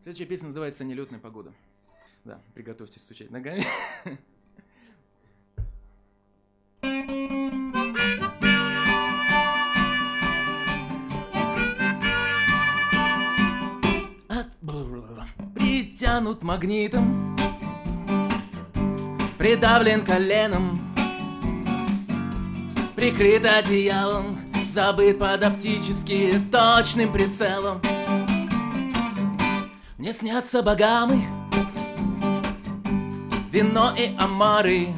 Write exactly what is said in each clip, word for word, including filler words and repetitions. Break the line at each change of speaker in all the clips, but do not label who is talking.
Следующая песня называется «Нелетная погода». Да, приготовьтесь стучать ногами. Притянут магнитом, придавлен коленом, прикрыт одеялом, забыт под оптически точным прицелом. Мне снятся богамы, вино и омары.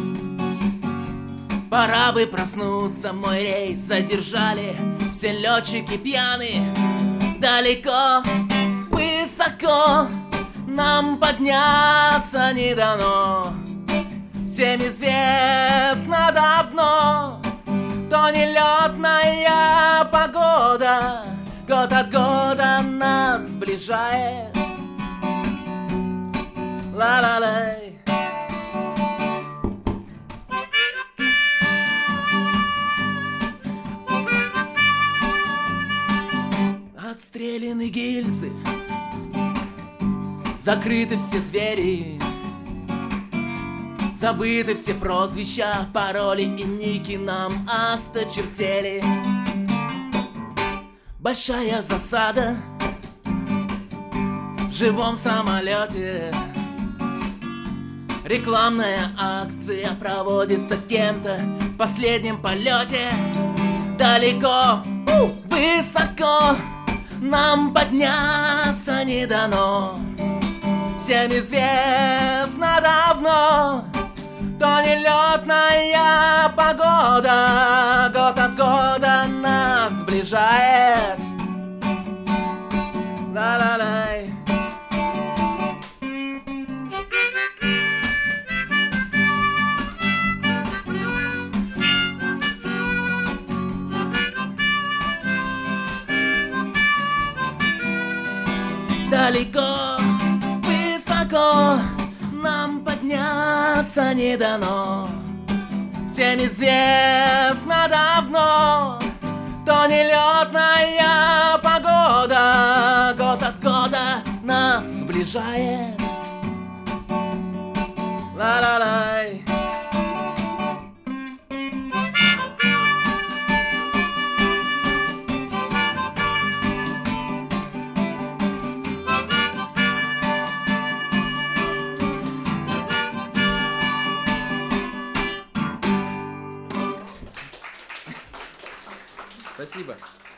Пора бы проснуться, мой рейс задержали, все летчики пьяны. Далеко, высоко, нам подняться не дано. Всем известно давно, то нелетная погода год от года нас сближает. Ла-ла-лай. Отстреляны гильзы, закрыты все двери, забыты все прозвища, пароли и ники нам осточертели. Большая засада в живом самолете. Рекламная акция проводится кем-то в последнем полете. Далеко, высоко, нам подняться не дано. Всем известно давно, то нелетная погода год от года нас сближает. Ла-ла-лай. Далеко, высоко, нам подняться не дано. Всем известно давно, то нелетная погода год от года нас сближает. Ла-ла-лай. Спасибо.